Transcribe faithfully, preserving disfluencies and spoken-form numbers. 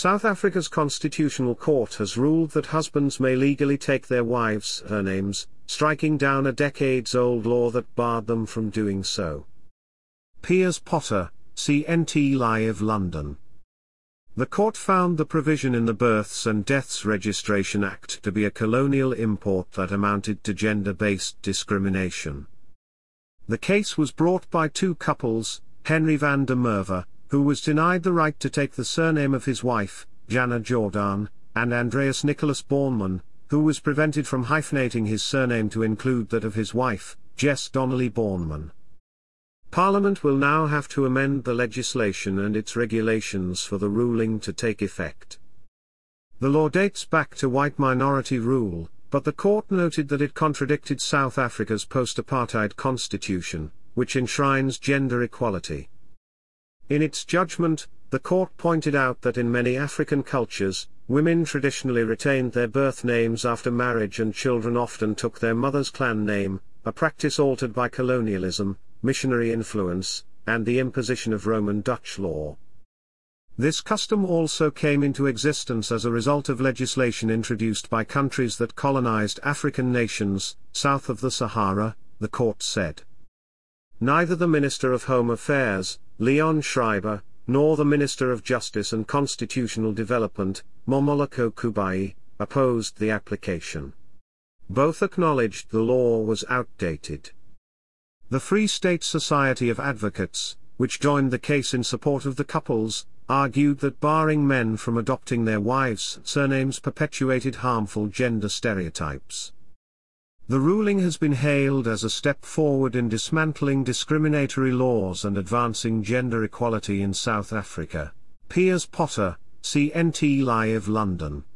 South Africa's Constitutional Court has ruled that husbands may legally take their wives' surnames, striking down a decades-old law that barred them from doing so. Piers Potter, C N T Live, London. The court found the provision in the Births and Deaths Registration Act to be a colonial import that amounted to gender-based discrimination. The case was brought by two couples, Henry van der Merwe, who was denied the right to take the surname of his wife, Jana Jordan, and Andreas Nicholas Bornemann, who was prevented from hyphenating his surname to include that of his wife, Jess Donnelly Bornemann. Parliament will now have to amend the legislation and its regulations for the ruling to take effect. The law dates back to white minority rule, but the court noted that it contradicted South Africa's post-apartheid constitution, which enshrines gender equality. In its judgment, the court pointed out that in many African cultures, women traditionally retained their birth names after marriage and children often took their mother's clan name, a practice altered by colonialism, missionary influence, and the imposition of Roman Dutch law. This custom also came into existence as a result of legislation introduced by countries that colonized African nations, south of the Sahara, the court said. Neither the Minister of Home Affairs, Leon Schreiber, nor the Minister of Justice and Constitutional Development, Momoloko Kubai, opposed the application. Both acknowledged the law was outdated. The Free State Society of Advocates, which joined the case in support of the couples, argued that barring men from adopting their wives' surnames perpetuated harmful gender stereotypes. The ruling has been hailed as a step forward in dismantling discriminatory laws and advancing gender equality in South Africa. Piers Potter, C N T Live, London.